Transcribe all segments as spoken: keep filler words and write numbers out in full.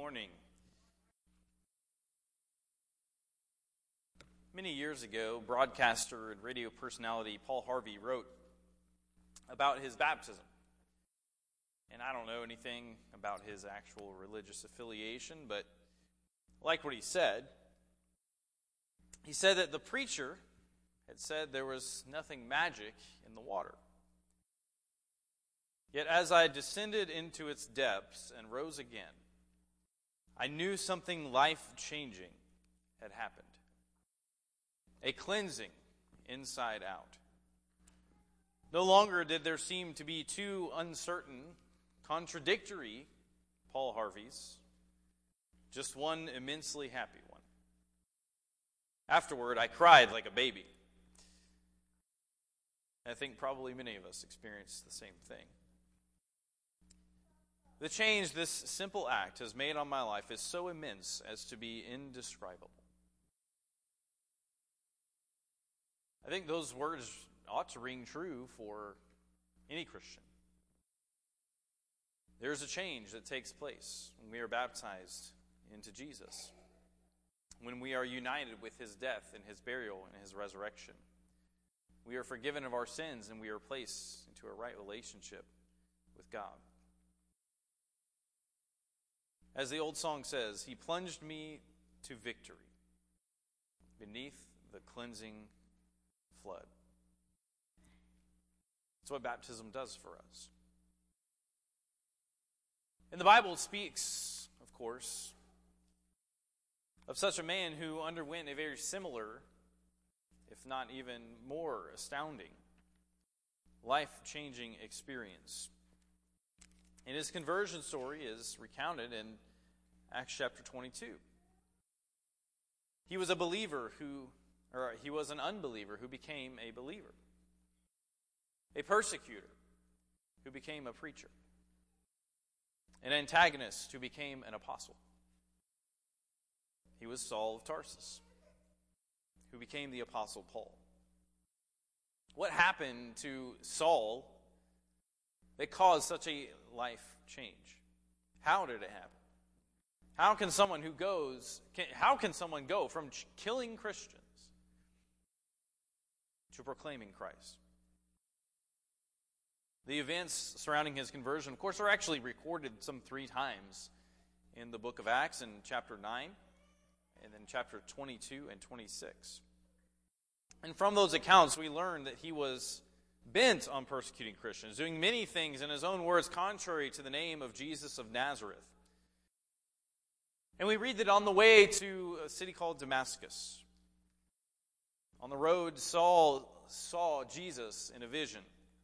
morning. Many years ago, broadcaster and radio personality Paul Harvey wrote about his baptism. And I don't know anything about his actual religious affiliation, but I like what he said. He said that the preacher had said there was nothing magic in the water. Yet as I descended into its depths and rose again, I knew something life-changing had happened. A cleansing inside out. No longer did there seem to be two uncertain, contradictory Paul Harveys, just one immensely happy one. Afterward, I cried like a baby. I think probably many of us experienced the same thing. The change this simple act has made on my life is so immense as to be indescribable. I think those words ought to ring true for any Christian. There's a change that takes place when we are baptized into Jesus, when we are united with his death and his burial and his resurrection. We are forgiven of our sins and we are placed into a right relationship with God. As the old song says, he plunged me to victory beneath the cleansing flood. That's what baptism does for us. And the Bible speaks, of course, of such a man who underwent a very similar, if not even more astounding, life-changing experience. And his conversion story is recounted in Acts chapter twenty-two. He was a believer who, or he was an unbeliever who became a believer. A persecutor who became a preacher. An antagonist who became an apostle. He was Saul of Tarsus, who became the apostle Paul. What happened to Saul that caused such a life change? How did it happen? How can someone who goes, can, how can someone go from killing Christians to proclaiming Christ? The events surrounding his conversion, of course, are actually recorded some three times in the book of Acts, in chapter nine, and then chapter twenty-two and twenty-six. And from those accounts, we learn that he was bent on persecuting Christians, doing many things, in his own words, contrary to the name of Jesus of Nazareth. And we read that on the way to a city called Damascus, on the road, Saul saw Jesus in a vision.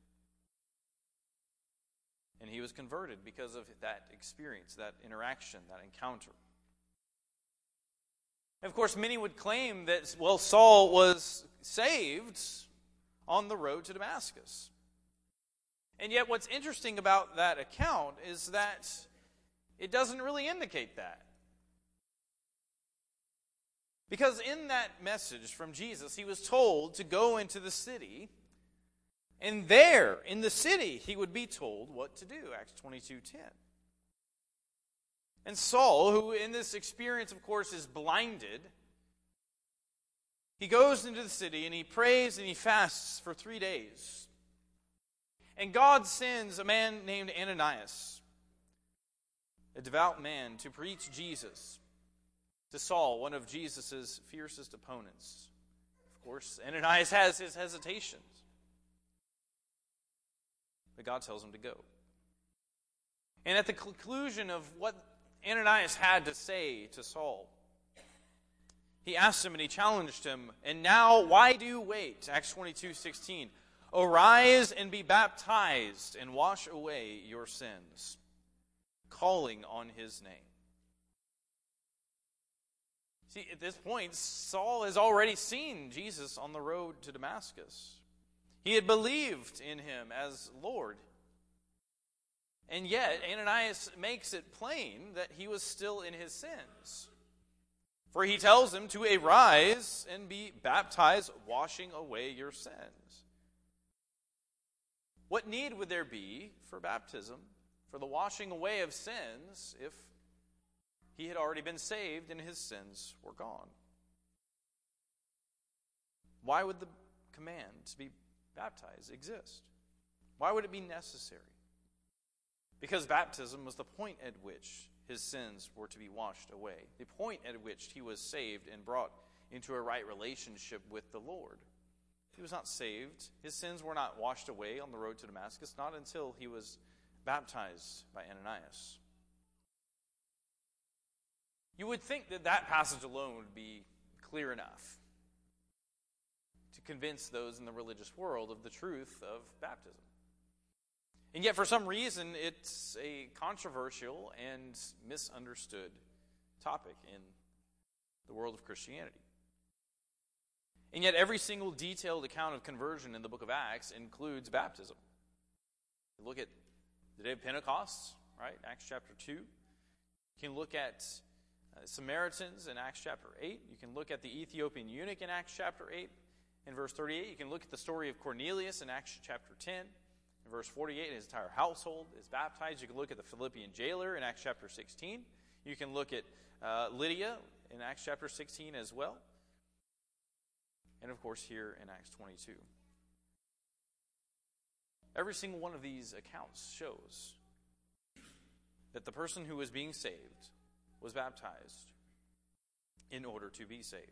And he was converted because of that experience, that interaction, that encounter. And of course, many would claim that, well, Saul was saved on the road to Damascus. And yet what's interesting about that account is that it doesn't really indicate that. Because in that message from Jesus, he was told to go into the city, and there, in the city, he would be told what to do, Acts twenty-two ten. And Saul, who in this experience, of course, is blinded, he goes into the city and he prays and he fasts for three days. And God sends a man named Ananias, a devout man, to preach Jesus to Saul, one of Jesus' fiercest opponents. Of course, Ananias has his hesitations. But God tells him to go. And at the conclusion of what Ananias had to say to Saul, he asked him and he challenged him, and now why do you wait? Acts twenty-two sixteen. Arise and be baptized and wash away your sins, calling on his name. See, at this point, Saul has already seen Jesus on the road to Damascus. He had believed in him as Lord. And yet, Ananias makes it plain that he was still in his sins. For he tells him to arise and be baptized, washing away your sins. What need would there be for baptism, for the washing away of sins, if he had already been saved and his sins were gone. Why would the command to be baptized exist? Why would it be necessary? Because baptism was the point at which his sins were to be washed away, the point at which he was saved and brought into a right relationship with the Lord. He was not saved. His sins were not washed away on the road to Damascus, not until he was baptized by Ananias. You would think that that passage alone would be clear enough to convince those in the religious world of the truth of baptism. And yet, for some reason, it's a controversial and misunderstood topic in the world of Christianity. And yet, every single detailed account of conversion in the book of Acts includes baptism. You look at the day of Pentecost, right? Acts chapter two. You can look at uh, Samaritans in Acts chapter eight. You can look at the Ethiopian eunuch in Acts chapter eight. In verse thirty-eight, you can look at the story of Cornelius in Acts chapter ten. In verse forty-eight, his entire household is baptized. You can look at the Philippian jailer in Acts chapter sixteen. You can look at uh, Lydia in Acts chapter sixteen as well. And of course here in Acts twenty-two. Every single one of these accounts shows that the person who was being saved was baptized in order to be saved.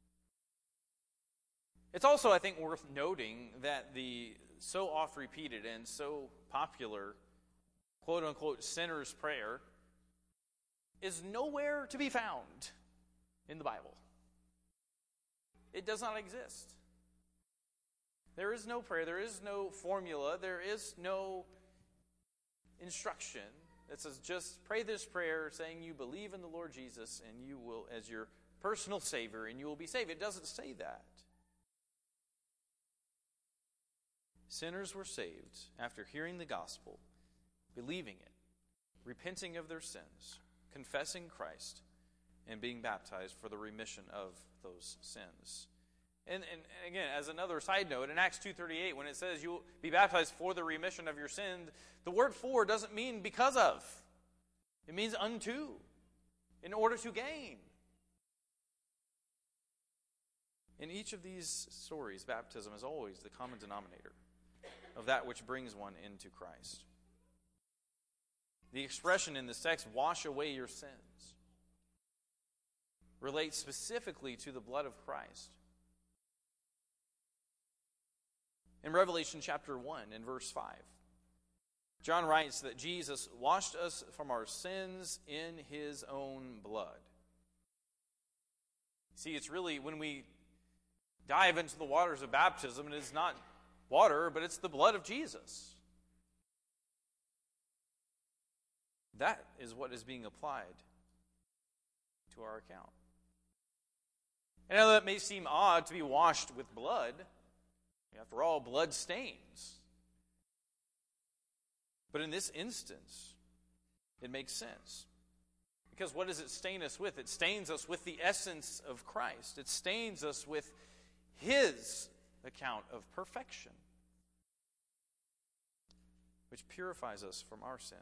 It's also, I think, worth noting that the so oft-repeated and so popular quote-unquote sinner's prayer is nowhere to be found in the Bible. It does not exist. There is no prayer, there is no formula, there is no instruction that says just pray this prayer saying you believe in the Lord Jesus and you will, as your personal Savior, and you will be saved. It doesn't say that. Sinners were saved after hearing the gospel, believing it, repenting of their sins, confessing Christ, and being baptized for the remission of those sins. And, and, and again, as another side note, in Acts two thirty-eight, when it says you will be baptized for the remission of your sin, the word for doesn't mean because of. It means unto, in order to gain. In each of these stories, baptism is always the common denominator of that which brings one into Christ. The expression in this text, wash away your sins, relates specifically to the blood of Christ. In Revelation chapter one and verse five, John writes that Jesus washed us from our sins in his own blood. See, it's really when we dive into the waters of baptism, it is not water, but it's the blood of Jesus. That is what is being applied to our account. And now that may seem odd to be washed with blood. After all, blood stains. But in this instance, it makes sense. Because what does it stain us with? It stains us with the essence of Christ. It stains us with his account of perfection, which purifies us from our sin.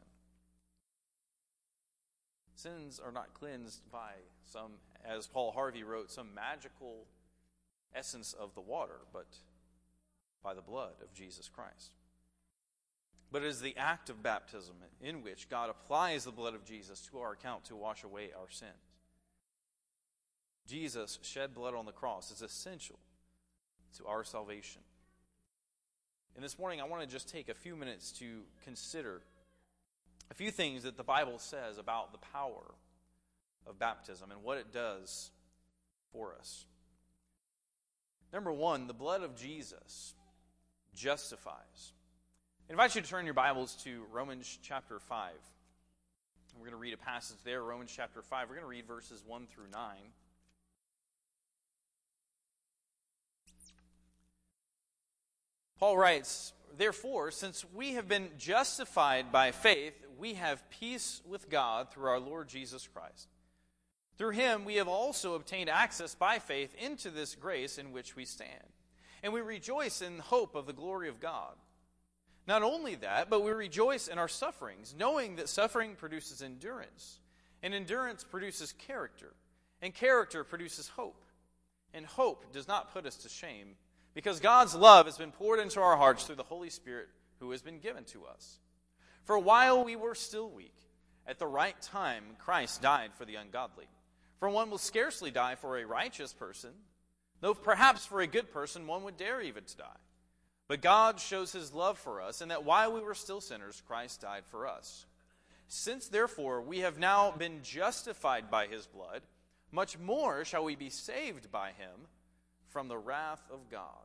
Sins are not cleansed by some, as Paul Harvey wrote, some magical essence of the water, but by the blood of Jesus Christ. But it is the act of baptism in which God applies the blood of Jesus to our account to wash away our sins. Jesus shed blood on the cross is essential to our salvation. And this morning I want to just take a few minutes to consider a few things that the Bible says about the power of baptism and what it does for us. Number one, the blood of Jesus justifies. I invite you to turn your Bibles to Romans chapter five. We're going to read a passage there, Romans chapter five. We're going to read verses one through nine. Paul writes, "Therefore, since we have been justified by faith, we have peace with God through our Lord Jesus Christ. Through him we have also obtained access by faith into this grace in which we stand. And we rejoice in hope of the glory of God. Not only that, but we rejoice in our sufferings, knowing that suffering produces endurance, And endurance produces character, and character produces hope. And hope does not put us to shame, because God's love has been poured into our hearts through the Holy Spirit who has been given to us. For while we were still weak, at the right time Christ died for the ungodly. For one will scarcely die for a righteous person, though perhaps for a good person one would dare even to die. But God shows his love for us, in that while we were still sinners, Christ died for us. Since therefore we have now been justified by his blood, much more shall we be saved by him from the wrath of God.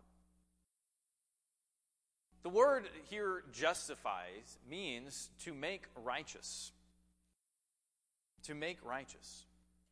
The word here, justifies, means to make righteous. To make righteous.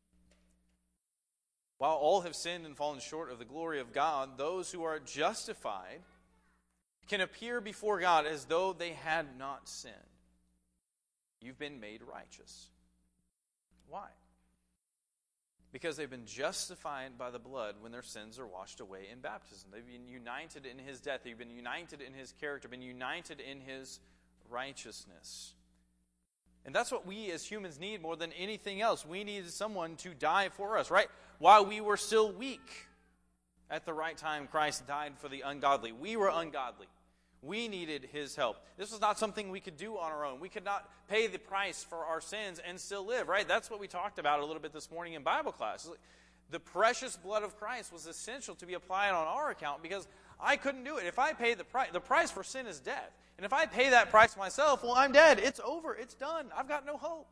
While all have sinned and fallen short of the glory of God, those who are justified can appear before God as though they had not sinned. You've been made righteous. Why? Because they've been justified by the blood when their sins are washed away in baptism. They've been united in his death. They've been united in his character, been united in his righteousness. And that's what we as humans need more than anything else. We need someone to die for us, right? While we were still weak, at the right time, Christ died for the ungodly. We were ungodly. We needed his help. This was not something we could do on our own. We could not pay the price for our sins and still live, right? That's what we talked about a little bit this morning in Bible class. The precious blood of Christ was essential to be applied on our account because I couldn't do it. If I pay the price, the price for sin is death. And if I pay that price myself, well, I'm dead. It's over. It's done. I've got no hope.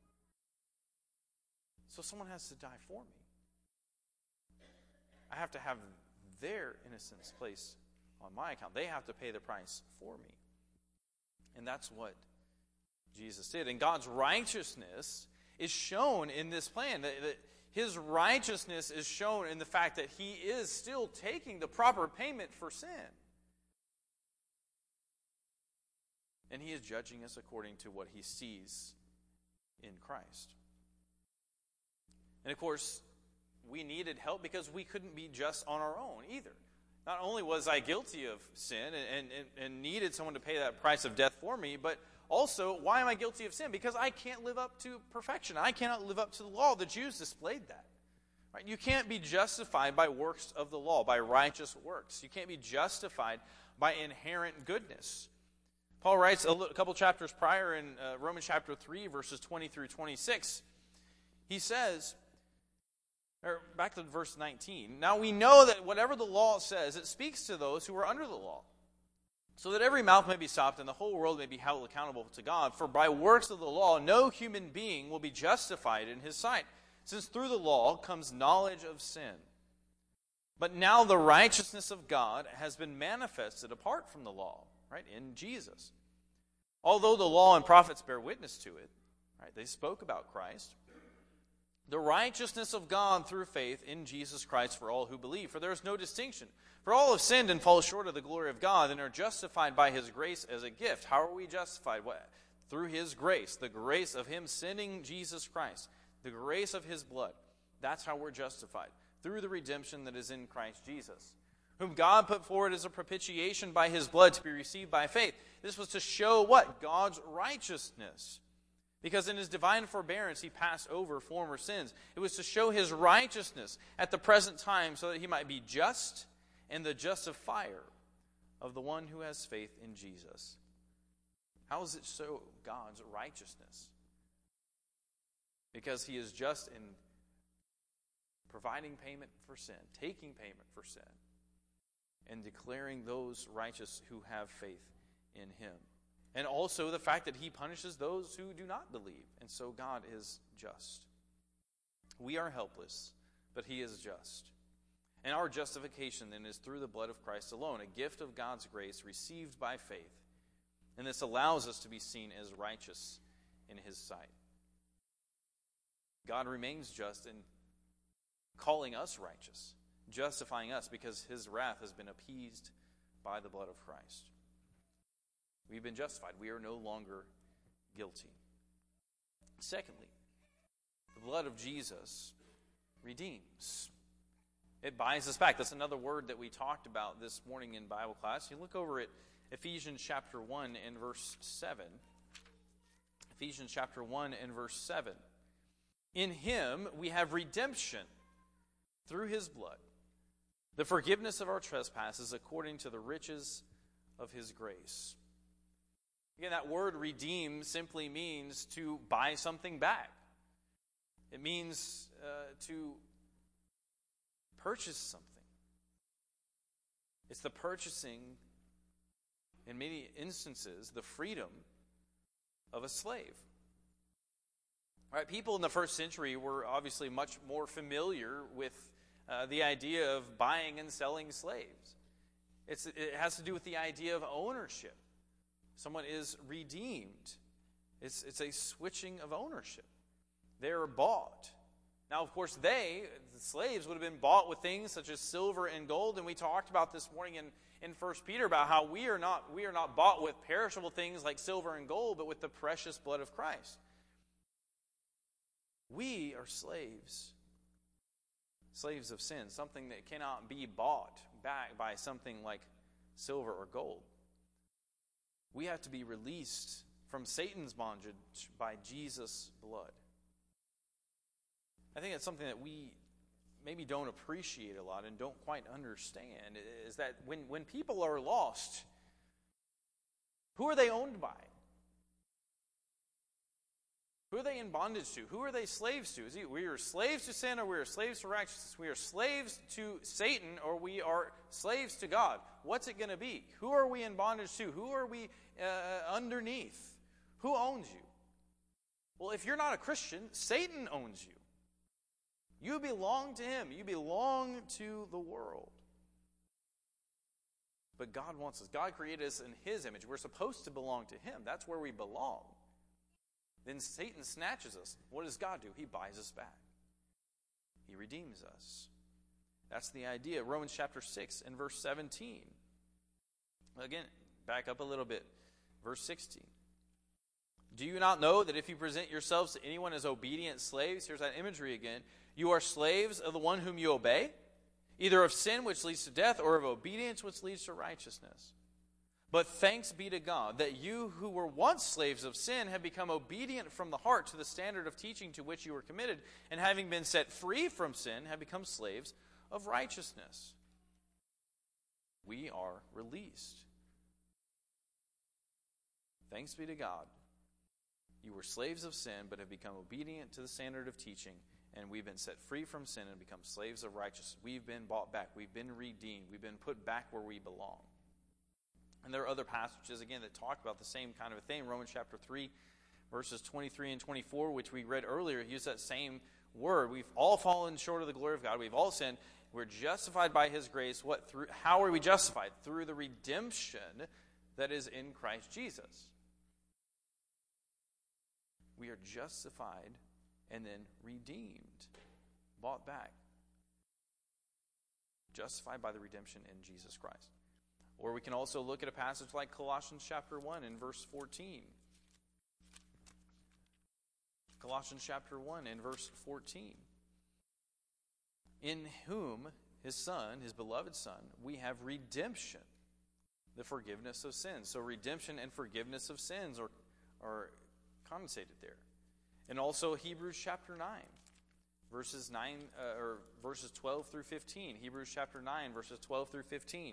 So someone has to die for me. I have to have their innocence placed on my account. They have to pay the price for me. And that's what Jesus did. And God's righteousness is shown in this plan. That, that his righteousness is shown in the fact that he is still taking the proper payment for sin. And he is judging us according to what he sees in Christ. And of course, we needed help because we couldn't be just on our own either. Not only was I guilty of sin and, and, and needed someone to pay that price of death for me, but also, why am I guilty of sin? Because I can't live up to perfection. I cannot live up to the law. The Jews displayed that. Right? You can't be justified by works of the law, by righteous works. You can't be justified by inherent goodness. Paul writes a, little, a couple chapters prior in uh, Romans chapter three, verses twenty through twenty-six. He says, or back to verse nineteen, now we know that whatever the law says, it speaks to those who are under the law, so that every mouth may be stopped and the whole world may be held accountable to God. For by works of the law, no human being will be justified in his sight, since through the law comes knowledge of sin. But now the righteousness of God has been manifested apart from the law, right, in Jesus. Although the law and prophets bear witness to it, right, they spoke about Christ. The righteousness of God through faith in Jesus Christ for all who believe. For there is no distinction. For all have sinned and fall short of the glory of God and are justified by his grace as a gift. How are we justified? What? Through his grace. The grace of him sending Jesus Christ. The grace of his blood. That's how we're justified. Through the redemption that is in Christ Jesus. Whom God put forward as a propitiation by his blood to be received by faith. This was to show what? God's righteousness. Because in his divine forbearance he passed over former sins. It was to show his righteousness at the present time so that he might be just and the justifier of the one who has faith in Jesus. How is it show God's righteousness? Because he is just in providing payment for sin, taking payment for sin, and declaring those righteous who have faith in him. And also the fact that he punishes those who do not believe. And so God is just. We are helpless, but he is just. And our justification then is through the blood of Christ alone, a gift of God's grace received by faith. And this allows us to be seen as righteous in his sight. God remains just in calling us righteous, justifying us because his wrath has been appeased by the blood of Christ. We've been justified. We are no longer guilty. Secondly, the blood of Jesus redeems. It buys us back. That's another word that we talked about this morning in Bible class. You look over at Ephesians chapter one and verse seven. Ephesians chapter one and verse seven. In him we have redemption through his blood, the forgiveness of our trespasses according to the riches of his grace. Again, that word redeem simply means to buy something back. It means uh, to purchase something. It's the purchasing, in many instances, the freedom of a slave. Right? People in the first century were obviously much more familiar with uh, the idea of buying and selling slaves. It's, it has to do with the idea of ownership. Someone is redeemed. It's, it's a switching of ownership. They're bought. Now, of course, they, the slaves, would have been bought with things such as silver and gold, and we talked about this morning in, in First Peter about how we are not we are not bought with perishable things like silver and gold, but with the precious blood of Christ. We are slaves. Slaves of sin, something that cannot be bought back by something like silver or gold. We have to be released from Satan's bondage by Jesus' blood. I think that's something that we maybe don't appreciate a lot and don't quite understand, is that when, when people are lost, who are they owned by? Who are they in bondage to? Who are they slaves to? Is it we are slaves to sin, or we are slaves to righteousness? We are slaves to Satan, or we are slaves to God. What's it going to be? Who are we in bondage to? Who are we uh, underneath? Who owns you? Well, if you're not a Christian, Satan owns you. You belong to him. You belong to the world. But God wants us. God created us in his image. We're supposed to belong to him. That's where we belong. Then Satan snatches us. What does God do? He buys us back. He redeems us. That's the idea. Romans chapter six and verse seventeen. Again, back up a little bit. Verse sixteen. Do you not know that if you present yourselves to anyone as obedient slaves, here's that imagery again, you are slaves of the one whom you obey, either of sin which leads to death or of obedience which leads to righteousness. But thanks be to God that you who were once slaves of sin have become obedient from the heart to the standard of teaching to which you were committed, and having been set free from sin, have become slaves of righteousness. We are released. Thanks be to God. You were slaves of sin, but have become obedient to the standard of teaching, and we've been set free from sin and become slaves of righteousness. We've been bought back. We've been redeemed. We've been put back where we belong. And there are other passages, again, that talk about the same kind of a thing. Romans chapter three, verses twenty-three and twenty-four, which we read earlier, use that same word. We've all fallen short of the glory of God. We've all sinned. We're justified by his grace. What through? How are we justified? Through the redemption that is in Christ Jesus. We are justified and then redeemed, bought back. Justified by the redemption in Jesus Christ. Or we can also look at a passage like Colossians chapter one and verse fourteen. Colossians chapter one and verse fourteen. In whom, his Son, his beloved Son, we have redemption, the forgiveness of sins. So redemption and forgiveness of sins are, are condensated there. And also Hebrews chapter nine, verses nine uh, or verses twelve through fifteen. Hebrews chapter nine, verses twelve through fifteen.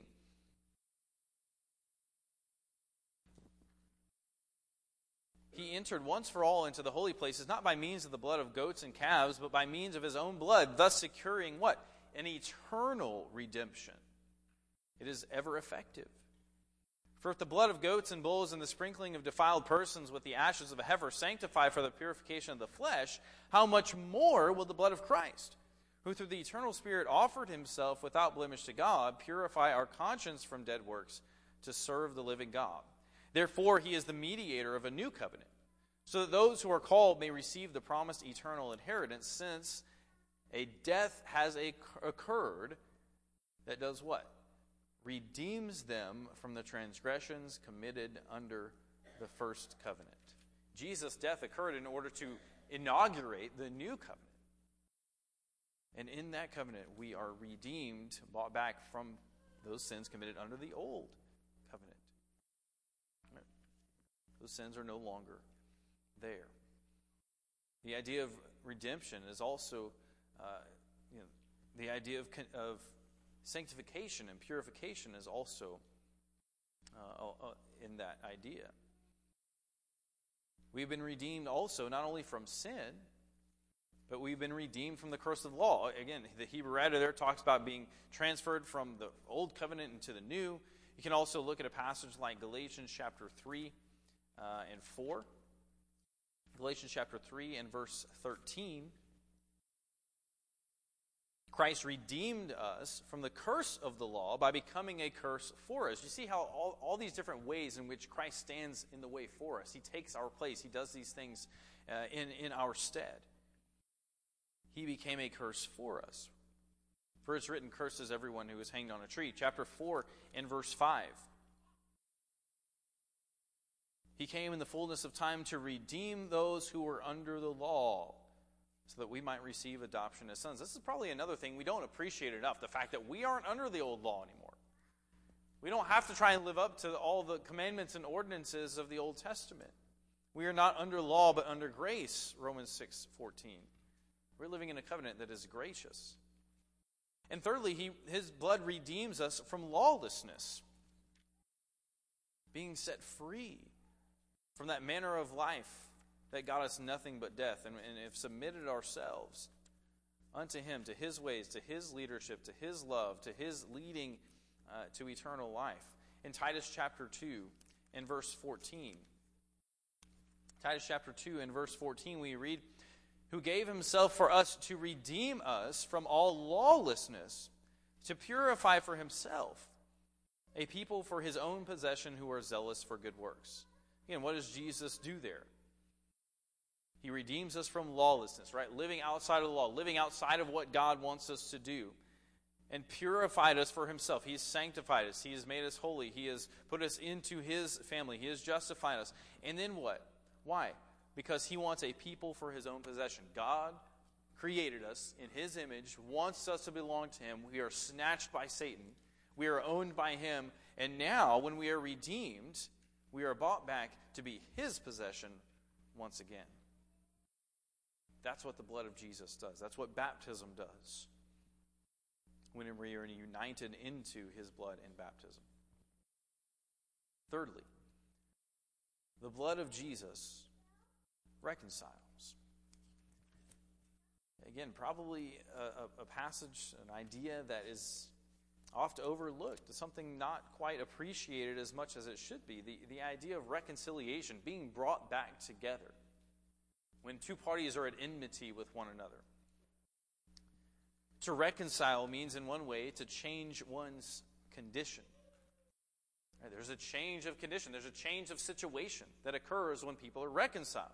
He entered once for all into the holy places, not by means of the blood of goats and calves, but by means of his own blood, thus securing what? An eternal redemption. It is ever effective. For if the blood of goats and bulls and the sprinkling of defiled persons with the ashes of a heifer sanctify for the purification of the flesh, how much more will the blood of Christ, who through the eternal Spirit offered himself without blemish to God, purify our conscience from dead works to serve the living God? Therefore, he is the mediator of a new covenant, so that those who are called may receive the promised eternal inheritance, since a death has a, occurred that does what? Redeems them from the transgressions committed under the first covenant. Jesus' death occurred in order to inaugurate the new covenant. And in that covenant, we are redeemed, bought back from those sins committed under the old covenant. Those sins are no longer there. The idea of redemption is also uh, you know, the idea of, of sanctification and purification is also uh, in that idea. We've been redeemed also not only from sin, but we've been redeemed from the curse of the law. Again, the Hebrew writer there talks about being transferred from the old covenant into the new. You can also look at a passage like Galatians chapter three uh, and four. Galatians chapter three and verse thirteen. Christ redeemed us from the curse of the law by becoming a curse for us. You see how all, all these different ways in which Christ stands in the way for us. He takes our place. He does these things uh, in, in our stead. He became a curse for us. For it's written, curses everyone who is hanged on a tree. Chapter four and verse five. He came in the fullness of time to redeem those who were under the law, so that we might receive adoption as sons. This is probably another thing we don't appreciate enough, the fact that we aren't under the old law anymore. We don't have to try and live up to all the commandments and ordinances of the Old Testament. We are not under law, but under grace, Romans six fourteen. We're living in a covenant that is gracious. And thirdly, he, his blood redeems us from lawlessness, being set free from that manner of life that got us nothing but death, and, and have submitted ourselves unto him, to his ways, to his leadership, to his love, to his leading uh, to eternal life. In Titus chapter two and verse fourteen. Titus chapter two and verse fourteen we read, who gave himself for us to redeem us from all lawlessness, to purify for himself a people for his own possession who are zealous for good works. Again, what does Jesus do there? He redeems us from lawlessness, right? Living outside of the law, living outside of what God wants us to do, and purified us for himself. He has sanctified us. He has made us holy. He has put us into his family. He has justified us. And then what? Why? Because he wants a people for his own possession. God created us in his image, wants us to belong to him. We are snatched by Satan. We are owned by him. And now, when we are redeemed, we are bought back to be his possession once again. That's what the blood of Jesus does. That's what baptism does, when we are united into his blood in baptism. Thirdly, the blood of Jesus reconciles. Again, probably a, a passage, an idea that is oft overlooked, something not quite appreciated as much as it should be. The, the idea of reconciliation, being brought back together when two parties are at enmity with one another. To reconcile means, in one way, to change one's condition. Right, there's a change of condition. There's a change of situation that occurs when people are reconciled.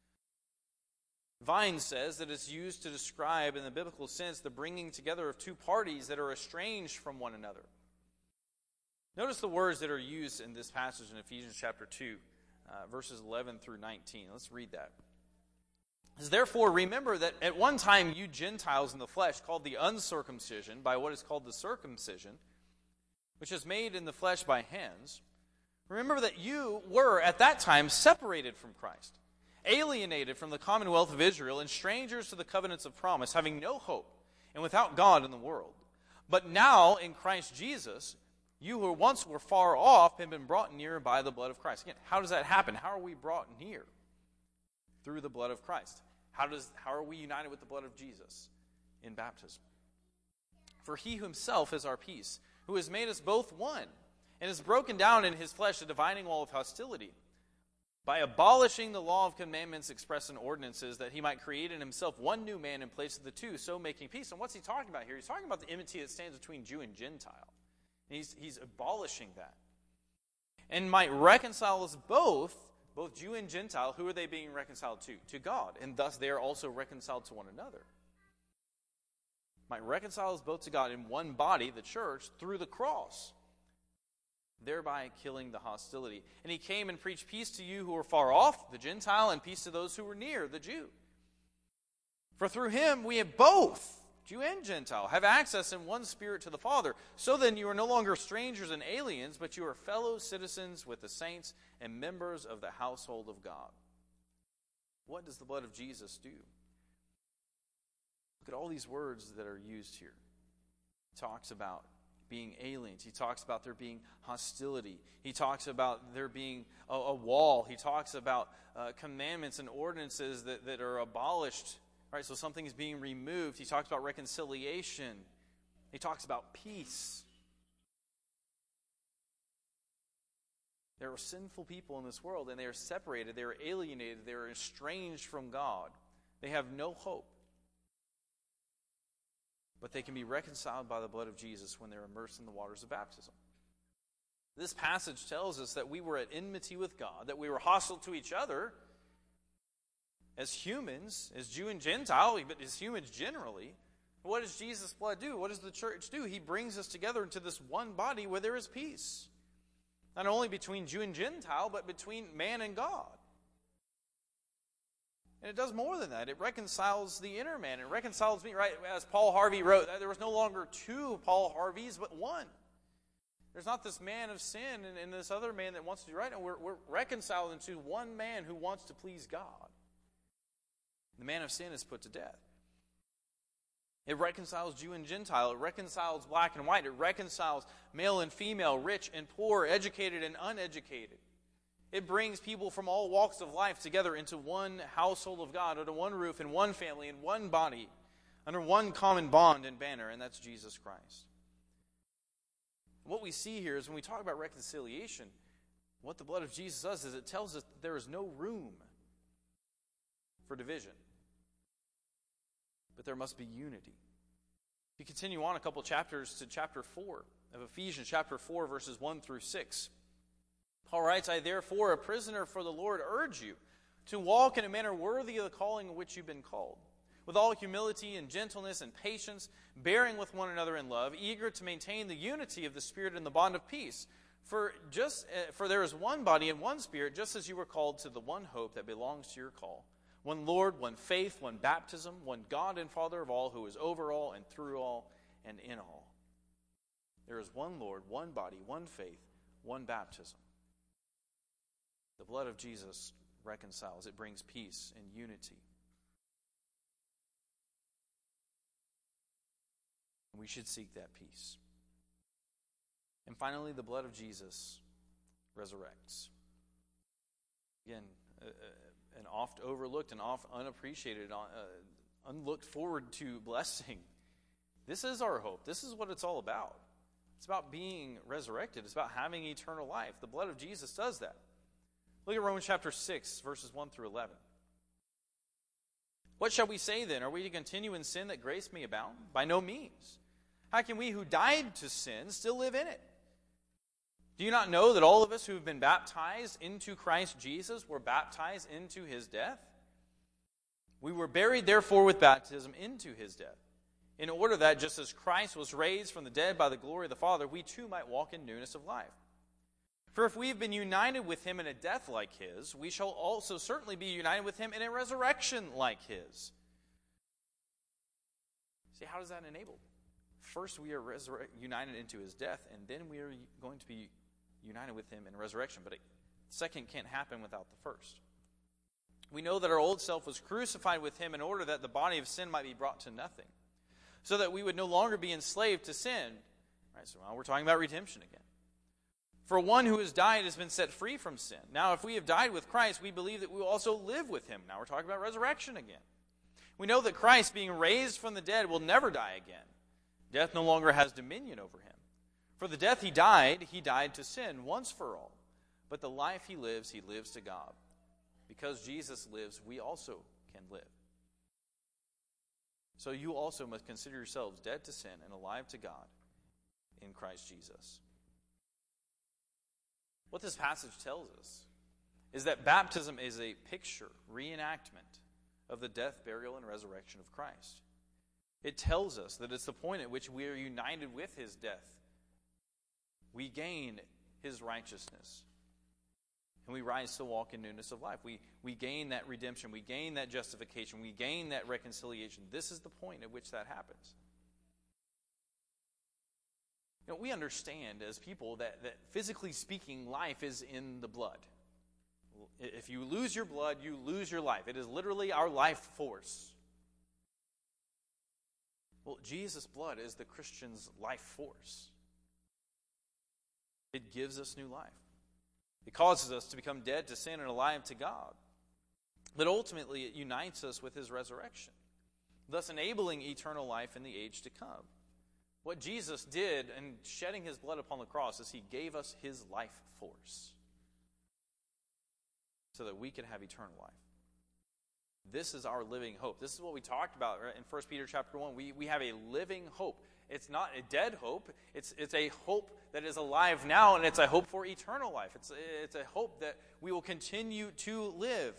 Vine says that it's used to describe, in the biblical sense, the bringing together of two parties that are estranged from one another. Notice the words that are used in this passage in Ephesians chapter two, uh, verses eleven through nineteen. Let's read that. It says, therefore, remember that at one time you Gentiles in the flesh, called the uncircumcision by what is called the circumcision, which is made in the flesh by hands, remember that you were at that time separated from Christ, alienated from the commonwealth of Israel, and strangers to the covenants of promise, having no hope, and without God in the world. But now, in Christ Jesus, you who once were far off have been brought near by the blood of Christ. Again, how does that happen? How are we brought near? Through the blood of Christ. How does how are we united with the blood of Jesus? In baptism. For he himself is our peace, who has made us both one, and has broken down in his flesh the dividing wall of hostility, by abolishing the law of commandments expressed in ordinances, that he might create in himself one new man in place of the two, so making peace. And what's he talking about here? He's talking about the enmity that stands between Jew and Gentile. And he's, he's abolishing that. And might reconcile us both, both Jew and Gentile. Who are they being reconciled to? To God. And thus they are also reconciled to one another. Might reconcile us both to God in one body, the church, through the cross, thereby killing the hostility. And he came and preached peace to you who were far off, the Gentile, and peace to those who were near, the Jew. For through him we have both, Jew and Gentile, have access in one spirit to the Father. So then you are no longer strangers and aliens, but you are fellow citizens with the saints and members of the household of God. What does the blood of Jesus do? Look at all these words that are used here. He talks about being aliens. He talks about there being hostility. He talks about there being a, a wall. He talks about uh, commandments and ordinances that, that are abolished. Right? So something is being removed. He talks about reconciliation. He talks about peace. There are sinful people in this world, and they are separated, they are alienated, they are estranged from God. They have no hope. But they can be reconciled by the blood of Jesus when they're immersed in the waters of baptism. This passage tells us that we were at enmity with God, that we were hostile to each other as humans, as Jew and Gentile, but as humans generally. What does Jesus' blood do? What does the church do? He brings us together into this one body where there is peace. Not only between Jew and Gentile, but between man and God. And it does more than that. It reconciles the inner man. It reconciles me, right? As Paul Harvey wrote, there was no longer two Paul Harveys, but one. There's not this man of sin and, and this other man that wants to do right. And we're, we're reconciled into one man who wants to please God. The man of sin is put to death. It reconciles Jew and Gentile. It reconciles black and white. It reconciles male and female, rich and poor, educated and uneducated. It brings people from all walks of life together into one household of God, under one roof, in one family, in one body, under one common bond and banner, and that's Jesus Christ. What we see here is when we talk about reconciliation, what the blood of Jesus does is it tells us that there is no room for division. But there must be unity. If you continue on a couple chapters to chapter four of Ephesians, chapter four, verses one through six. Paul writes, I therefore, a prisoner for the Lord, urge you to walk in a manner worthy of the calling in which you've been called, with all humility and gentleness and patience, bearing with one another in love, eager to maintain the unity of the Spirit in the bond of peace. For just uh, for there is one body and one Spirit, just as you were called to the one hope that belongs to your call. One Lord, one faith, one baptism, one God and Father of all, who is over all and through all and in all. There is one Lord, one body, one faith, one baptism. The blood of Jesus reconciles. It brings peace and unity. We should seek that peace. And finally, the blood of Jesus resurrects. Again, uh, an oft overlooked and oft unappreciated, uh, unlooked forward to blessing. This is our hope. This is what it's all about. It's about being resurrected. It's about having eternal life. The blood of Jesus does that. Look at Romans chapter six, verses one through eleven. What shall we say then? Are we to continue in sin that grace may abound? By no means. How can we who died to sin still live in it? Do you not know that all of us who have been baptized into Christ Jesus were baptized into his death? We were buried, therefore, with baptism into his death, in order that, just as Christ was raised from the dead by the glory of the Father, we too might walk in newness of life. For if we have been united with him in a death like his, we shall also certainly be united with him in a resurrection like his. See, how does that enable? First, we are resurre- united into his death, and then we are going to be united with him in resurrection. But a second can't happen without the first. We know that our old self was crucified with him in order that the body of sin might be brought to nothing, so that we would no longer be enslaved to sin. Right, so now we're talking about redemption again. For one who has died has been set free from sin. Now, if we have died with Christ, we believe that we will also live with him. Now we're talking about resurrection again. We know that Christ, being raised from the dead, will never die again. Death no longer has dominion over him. For the death he died, he died to sin once for all. But the life he lives, he lives to God. Because Jesus lives, we also can live. So you also must consider yourselves dead to sin and alive to God in Christ Jesus. What this passage tells us is that baptism is a picture, reenactment of the death, burial, and resurrection of Christ. It tells us that it's the point at which we are united with his death. We gain his righteousness. And we rise to walk in newness of life. We, we gain that redemption. We gain that justification. We gain that reconciliation. This is the point at which that happens. You know, we understand as people that, that physically speaking, life is in the blood. If you lose your blood, you lose your life. It is literally our life force. Well, Jesus' blood is the Christian's life force. It gives us new life. It causes us to become dead to sin and alive to God. But ultimately, it unites us with his resurrection, thus enabling eternal life in the age to come. What Jesus did in shedding his blood upon the cross is he gave us his life force so that we could have eternal life. This is our living hope. This is what we talked about right? in First Peter chapter one. We, we have a living hope. It's not a dead hope. It's, it's a hope that is alive now, and it's a hope for eternal life. It's, it's a hope that we will continue to live.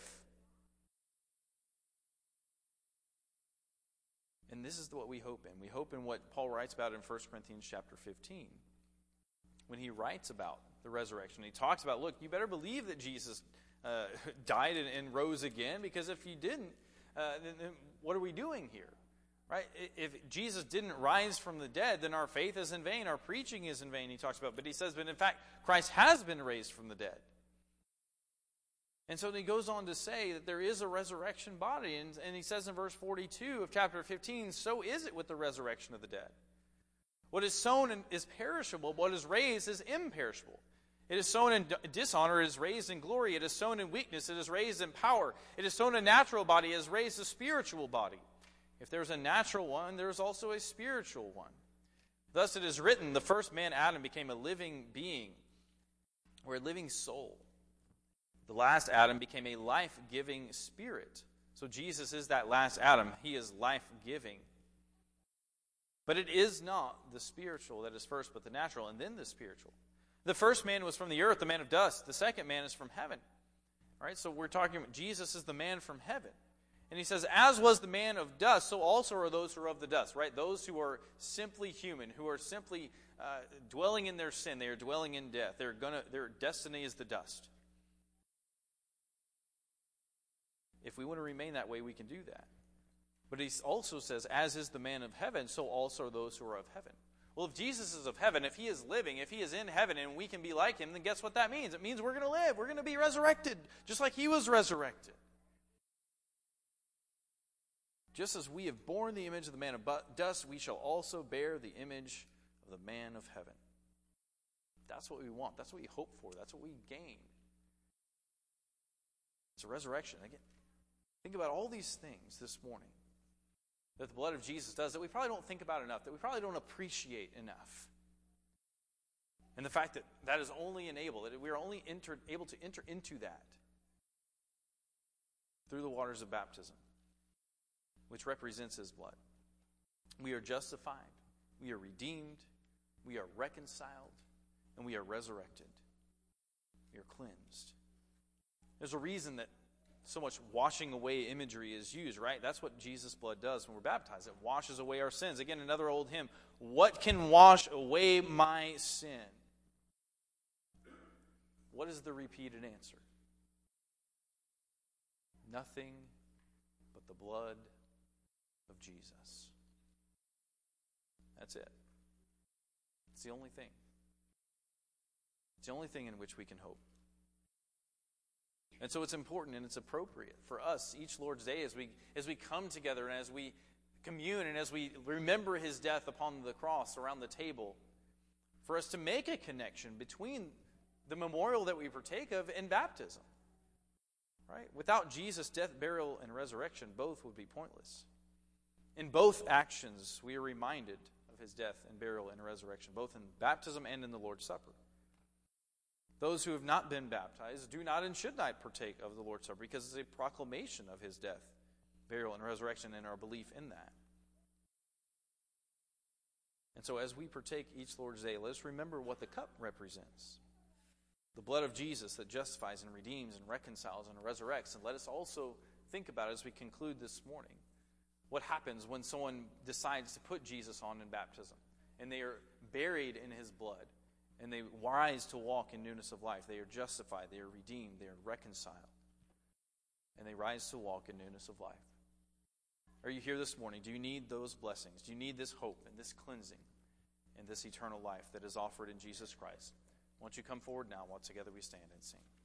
And this is what we hope in. We hope in what Paul writes about in First Corinthians chapter fifteen. When he writes about the resurrection, he talks about, look, you better believe that Jesus uh, died and, and rose again, because if you didn't, uh, then, then what are we doing here? Right? If Jesus didn't rise from the dead, then our faith is in vain, our preaching is in vain, he talks about. But he says, but in fact, Christ has been raised from the dead. And so he goes on to say that there is a resurrection body. And, and he says in verse forty-two of chapter fifteen, so is it with the resurrection of the dead. What is sown is perishable, what is raised is imperishable. It is sown in dishonor, it is raised in glory. It is sown in weakness, it is raised in power. It is sown a natural body, it is raised a spiritual body. If there's a natural one, there's also a spiritual one. Thus it is written, the first man, Adam, became a living being, or a living soul. The last Adam became a life-giving spirit. So Jesus is that last Adam. He is life-giving. But it is not the spiritual that is first, but the natural, and then the spiritual. The first man was from the earth, the man of dust. The second man is from heaven. All right, so we're talking about Jesus is the man from heaven. And he says, as was the man of dust, so also are those who are of the dust, right? Those who are simply human, who are simply uh, dwelling in their sin. They are dwelling in death. They're gonna, their destiny is the dust. If we want to remain that way, we can do that. But he also says, as is the man of heaven, so also are those who are of heaven. Well, if Jesus is of heaven, if he is living, if he is in heaven, and we can be like him, then guess what that means? It means we're going to live. We're going to be resurrected, just like he was resurrected. Just as we have borne the image of the man of dust, we shall also bear the image of the man of heaven. That's what we want. That's what we hope for. That's what we gain. It's a resurrection. Again, think about all these things this morning that the blood of Jesus does that we probably don't think about enough, that we probably don't appreciate enough. And the fact that that is only enabled, that we are only enter, able to enter into that through the waters of baptism, which represents his blood. We are justified, we are redeemed, we are reconciled, and we are resurrected. We are cleansed. There's a reason that so much washing away imagery is used, right? That's what Jesus' blood does when we're baptized. It washes away our sins. Again, another old hymn, what can wash away my sin? What is the repeated answer? Nothing but the blood of Jesus. That's it. It's the only thing. It's the only thing in which we can hope. And so it's important and it's appropriate for us each Lord's Day as we as we come together and as we commune and as we remember his death upon the cross around the table, for us to make a connection between the memorial that we partake of and baptism. Right? Without Jesus' death, burial, and resurrection, both would be pointless. In both actions, we are reminded of his death and burial and resurrection, both in baptism and in the Lord's Supper. Those who have not been baptized do not and should not partake of the Lord's Supper because it's a proclamation of his death, burial, and resurrection and our belief in that. And so as we partake each Lord's Day, let us remember what the cup represents. The blood of Jesus that justifies and redeems and reconciles and resurrects. And let us also think about it as we conclude this morning. What happens when someone decides to put Jesus on in baptism and they are buried in his blood? And they rise to walk in newness of life. They are justified. They are redeemed. They are reconciled. And they rise to walk in newness of life. Are you here this morning? Do you need those blessings? Do you need this hope and this cleansing and this eternal life that is offered in Jesus Christ? Won't you come forward now while together we stand and sing?